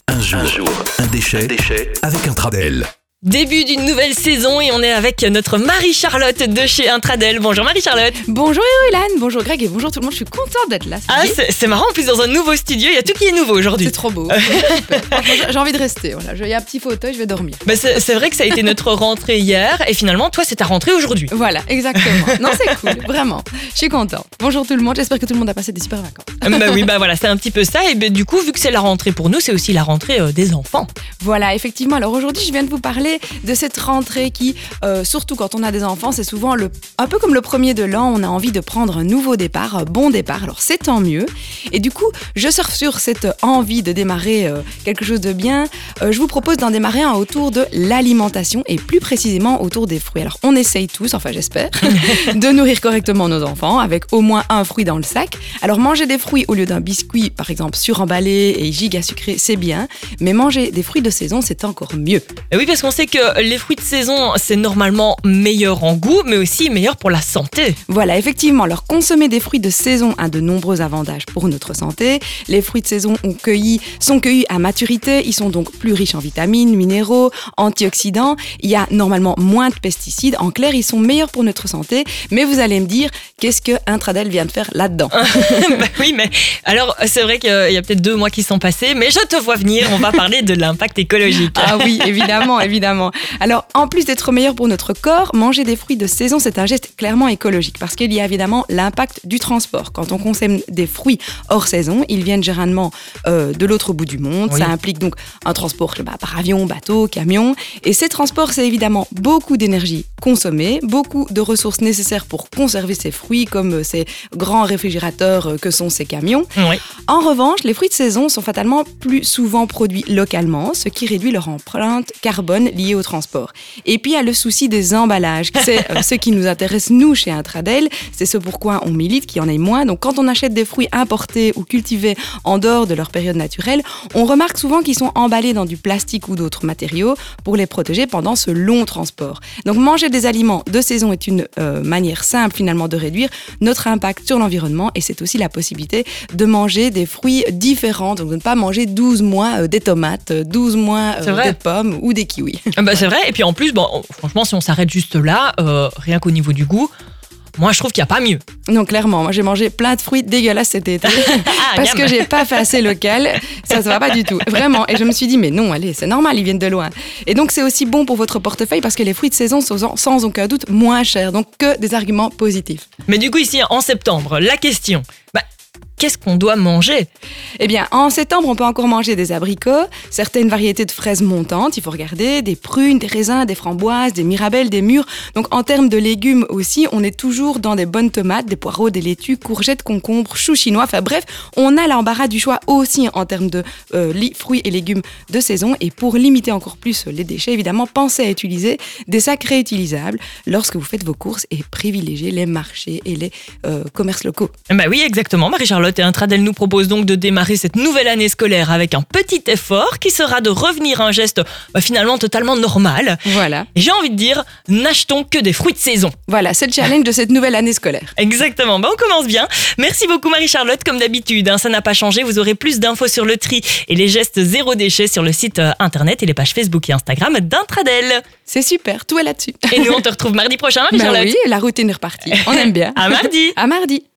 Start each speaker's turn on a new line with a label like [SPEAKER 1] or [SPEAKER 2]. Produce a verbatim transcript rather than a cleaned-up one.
[SPEAKER 1] Un jour, un, jour, un déchet, un déchet avec Intradel.
[SPEAKER 2] Début d'une nouvelle saison et on est avec notre Marie-Charlotte de chez Intradel. Bonjour Marie-Charlotte.
[SPEAKER 3] Bonjour Héroïlane, bonjour Greg et bonjour tout le monde. Je suis contente d'être là.
[SPEAKER 2] Ah, c'est, c'est marrant, en plus dans un nouveau studio, il y a tout qui est nouveau aujourd'hui.
[SPEAKER 3] C'est trop beau. Franchement, j'ai envie de rester. Voilà. Il y a un petit fauteuil, je vais dormir.
[SPEAKER 2] Bah c'est, c'est vrai que ça a été notre rentrée hier et finalement, toi, c'est ta rentrée aujourd'hui.
[SPEAKER 3] Voilà, exactement. Non, c'est cool, vraiment. Je suis contente. Bonjour tout le monde, j'espère que tout le monde a passé des super vacances.
[SPEAKER 2] Bah oui, bah voilà, c'est un petit peu ça. Et bah, du coup, vu que c'est la rentrée pour nous, c'est aussi la rentrée euh, des enfants.
[SPEAKER 3] Voilà, effectivement. Alors aujourd'hui, je viens de vous parler de cette rentrée qui, euh, surtout quand on a des enfants, c'est souvent le, un peu comme le premier de l'an, on a envie de prendre un nouveau départ, un bon départ. Alors c'est tant mieux. Et du coup, je surfe sur cette envie de démarrer euh, quelque chose de bien. Euh, je vous propose d'en démarrer un autour de l'alimentation et plus précisément autour des fruits. Alors on essaye tous, enfin j'espère, de nourrir correctement nos enfants avec au moins un fruit dans le sac. Alors manger des fruits au lieu d'un biscuit, par exemple suremballé et giga sucré, c'est bien. Mais manger des fruits de saison, c'est encore mieux.
[SPEAKER 2] Et oui, parce qu'on sait que les fruits de saison, c'est normalement meilleur en goût, mais aussi meilleur pour la santé.
[SPEAKER 3] Voilà, effectivement. Alors, consommer des fruits de saison a de nombreux avantages pour notre santé. Les fruits de saison ont cueilli, sont cueillis à maturité. Ils sont donc plus riches en vitamines, minéraux, antioxydants. Il y a normalement moins de pesticides. En clair, ils sont meilleurs pour notre santé. Mais vous allez me dire, qu'est-ce que Intradel vient de faire là-dedans?
[SPEAKER 2] Bah oui, mais alors, c'est vrai qu'il y a peut-être deux mois qui sont passés, mais je te vois venir. On va parler de l'impact écologique.
[SPEAKER 3] Ah oui, évidemment, évidemment. Alors, en plus d'être meilleur pour notre corps, manger des fruits de saison, c'est un geste clairement écologique parce qu'il y a évidemment l'impact du transport. Quand on consomme des fruits hors saison, ils viennent généralement euh, de l'autre bout du monde. Oui. Ça implique donc un transport bah, par avion, bateau, camion. Et ces transports, c'est évidemment beaucoup d'énergie consommée, beaucoup de ressources nécessaires pour conserver ces fruits, comme ces grands réfrigérateurs que sont ces camions.
[SPEAKER 2] Oui.
[SPEAKER 3] En revanche, les fruits de saison sont fatalement plus souvent produits localement, ce qui réduit leur empreinte carbone liée au transport. Et puis, il y a le souci des emballages. C'est euh, ce qui nous intéresse, nous, chez Intradel. C'est ce pourquoi on milite qu'il y en ait moins. Donc, quand on achète des fruits importés ou cultivés en dehors de leur période naturelle, on remarque souvent qu'ils sont emballés dans du plastique ou d'autres matériaux pour les protéger pendant ce long transport. Donc, manger des aliments de saison est une euh, manière simple, finalement, de réduire notre impact sur l'environnement. Et c'est aussi la possibilité de manger des fruits différents. Donc, de ne pas manger douze mois euh, des tomates, douze mois euh, des pommes ou des kiwis.
[SPEAKER 2] Bah, c'est vrai. Et puis, en plus, bon, franchement, si on s'arrête juste là, euh, rien qu'au niveau du goût, moi, je trouve qu'il n'y a pas mieux.
[SPEAKER 3] Non, clairement. Moi, j'ai mangé plein de fruits dégueulasses cet été
[SPEAKER 2] ah,
[SPEAKER 3] parce
[SPEAKER 2] gamme.
[SPEAKER 3] que j'ai pas fait assez local. Ça, ça va pas du tout. Vraiment. Et je me suis dit, mais non, allez, c'est normal, ils viennent de loin. Et donc, c'est aussi bon pour votre portefeuille parce que les fruits de saison sont sans aucun doute moins chers. Donc, que des arguments positifs.
[SPEAKER 2] Mais du coup, ici, en septembre, la question... Bah, qu'est-ce qu'on doit manger?
[SPEAKER 3] Eh bien, en septembre, on peut encore manger des abricots, certaines variétés de fraises montantes, il faut regarder, des prunes, des raisins, des framboises, des mirabelles, des mûres. Donc, en termes de légumes aussi, on est toujours dans des bonnes tomates, des poireaux, des laitues, courgettes, concombres, choux chinois. Enfin bref, on a l'embarras du choix aussi en termes de euh, fruits et légumes de saison. Et pour limiter encore plus les déchets, évidemment, pensez à utiliser des sacs réutilisables lorsque vous faites vos courses et privilégiez les marchés et les euh, commerces locaux.
[SPEAKER 2] Bah oui, exactement, Marie-Charlotte. Et Intradel nous propose donc de démarrer cette nouvelle année scolaire avec un petit effort qui sera de revenir à un geste bah, finalement totalement normal.
[SPEAKER 3] Voilà.
[SPEAKER 2] Et j'ai envie de dire, n'achetons que des fruits de saison.
[SPEAKER 3] Voilà, c'est le challenge de cette nouvelle année scolaire.
[SPEAKER 2] Exactement, bah, on commence bien. Merci beaucoup Marie-Charlotte, comme d'habitude, hein, ça n'a pas changé. Vous aurez plus d'infos sur le tri et les gestes zéro déchet sur le site euh, internet et les pages Facebook et Instagram d'Intradel.
[SPEAKER 3] C'est super, tout est là-dessus.
[SPEAKER 2] Et nous on te retrouve mardi prochain Marie-Charlotte.
[SPEAKER 3] Ben oui, la routine est repartie. On aime bien.
[SPEAKER 2] À mardi.
[SPEAKER 3] À mardi.